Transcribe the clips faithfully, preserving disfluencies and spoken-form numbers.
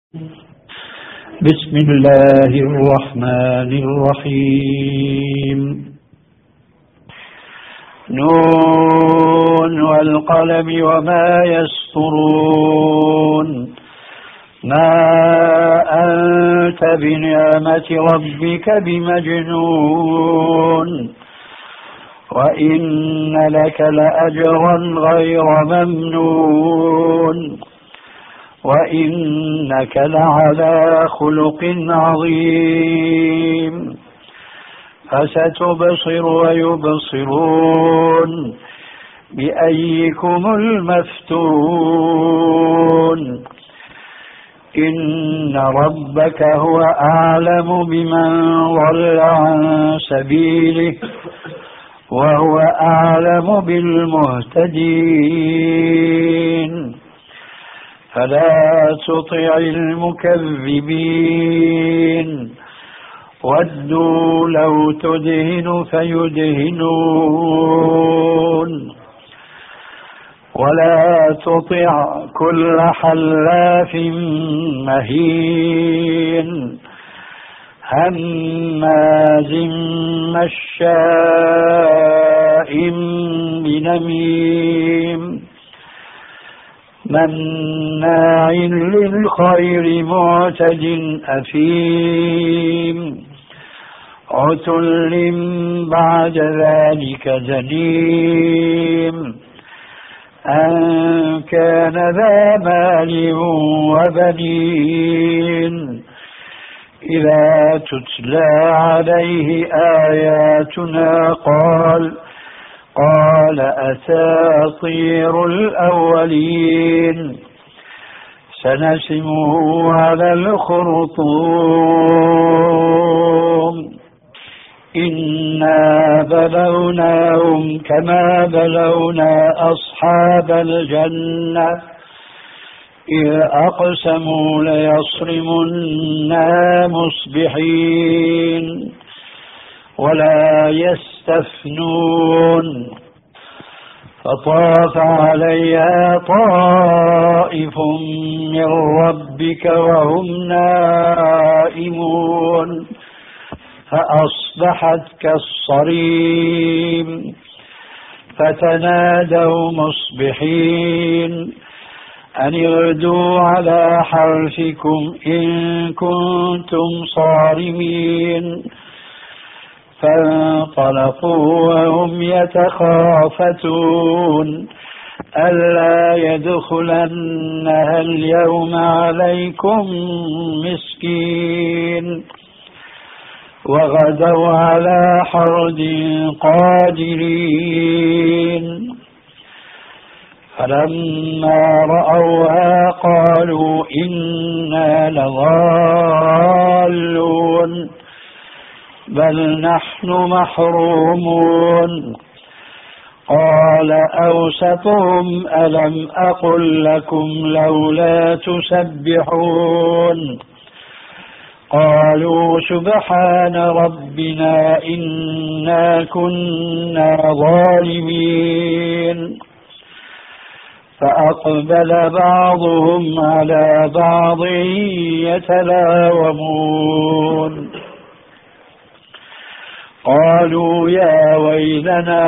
بسم الله الرحمن الرحيم. نون والقلم وما يسطرون. ما أنت بنعمة ربك بمجنون وإن لك لأجرا غير ممنون وإنك لعلى خلق عظيم. فستبصر ويبصرون بأيكم المفتون. إن ربك هو أعلم بمن ضل عن سبيله وهو أعلم بالمهتدين. فلا تطع المكذبين ودوا لو تدهن فيدهنون ولا تطع كل حلاف مهين هماز مشاء بنميم مناع للخير معتد أثيم عتل بعد ذلك زنيم أن كان ذا مال وبنين إذا تتلى عليه آياتنا قال قال أساطير الأولين سنسمه على الخرطوم. إنا بلوناهم كما بلونا أصحاب الجنة إذ أقسموا ليصرمنها مصبحين ولا يستثنون. فطاف عليها طائف من ربك وهم نائمون فأصبحت كالصريم. فتنادوا مصبحين أن اغدوا على حرثكم إن كنتم صارمين. فانطلقوا وهم يتخافتون ألا يدخلنها اليوم عليكم مسكين وغدوا على حرد قادرين. فلما رأوها قالوا إنا لضالون بل نحن محرومون. قال أوسطهم ألم أقل لكم لولا تسبحون. قالوا سبحان ربنا إنا كنا ظالمين. فأقبل بعضهم على بعض يتلاومون قالوا يا ويلنا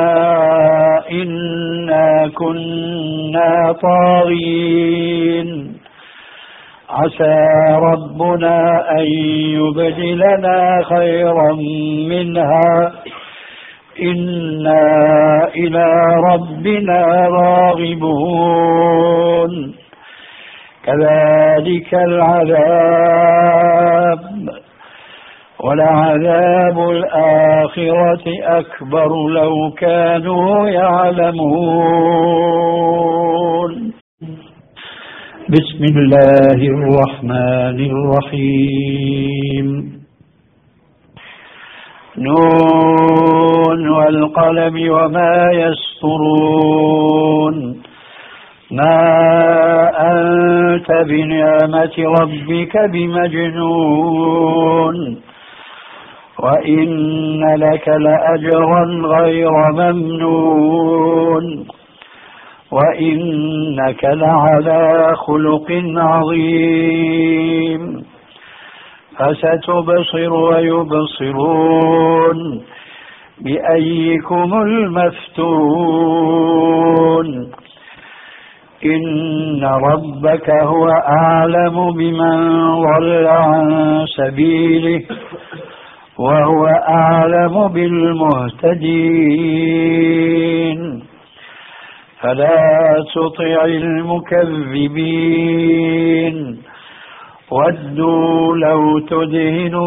إنا كنا طاغين عسى ربنا أن يبدلنا خيرا منها إنا إلى ربنا راغبون. كذلك العذاب ولعذاب الآخرة أكبر لو كانوا يعلمون. بسم الله الرحمن الرحيم. نون والقلم وما يسطرون. ما أنت بنعمة ربك بمجنون وإن لك لأجرا غير ممنون وإنك لعلى خلق عظيم. فستبصر ويبصرون بأيكم المفتون إن ربك هو أعلم بمن ضل عن سبيله وهو أعلم بالمهتدين فلا تطع المكذبين ودوا لو تدهن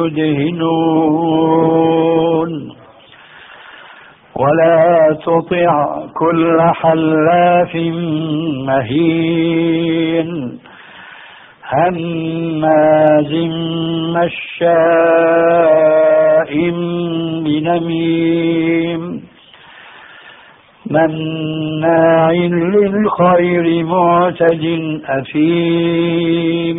فيدهنون ولا تطع كل حلاف مهين هماز مشاء بنميم مناع للخير معتد أثيم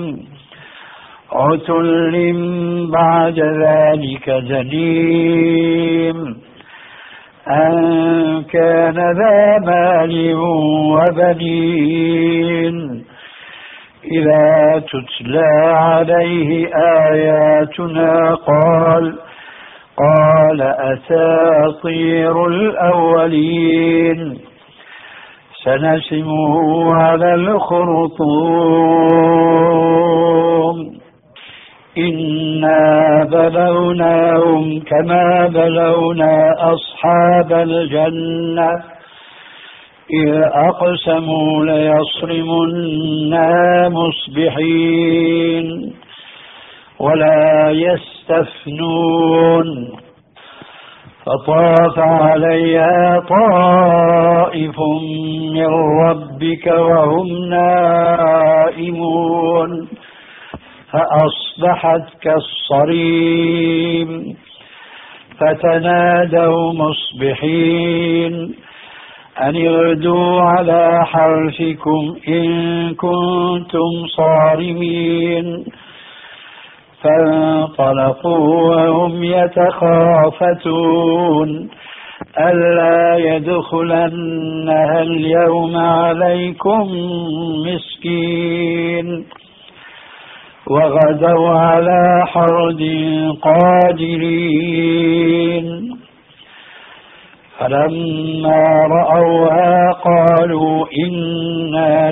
عتل بعد ذلك زنيم أن كان ذا مال وبنين إذا تتلى عليه آياتنا قال قال أساطير الأولين سنسمه على الخرطوم إنا بلوناهم كما بلونا أصحاب الجنة إذ أقسموا ليصرمنها مصبحين ولا يستثنون فطاف عليها طائف من ربك وهم نائمون فأصبحت كالصريم فتنادوا مصبحين أن اغدوا على حرثكم إن كنتم صارمين فانطلقوا وهم يتخافتون ألا يدخلنها اليوم عليكم مسكين وغدوا على حرد قادرين فلما رأوها قالوا إنا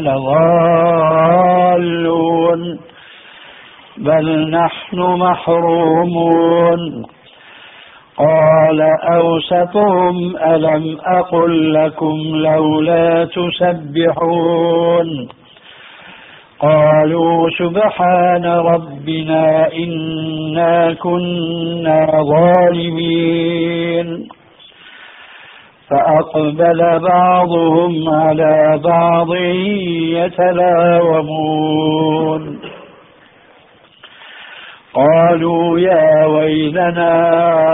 لضالون بل نحن محرومون قال أوسطهم ألم أقل لكم لولا تسبحون قالوا سبحان ربنا إنا كنا ظالمين فأقبل بعضهم على بعض يتلاومون قالوا يا ويلنا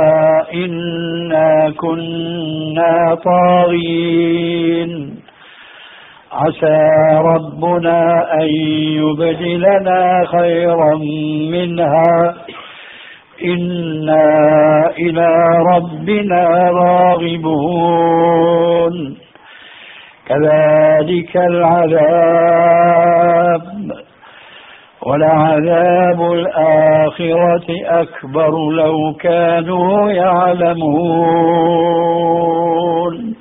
إنا كنا طاغين عسى ربنا أن يبدلنا خيرا منها إنا إلى ربنا راغبون كذلك العذاب ولعذاب الآخرة أكبر لو كانوا يعلمون.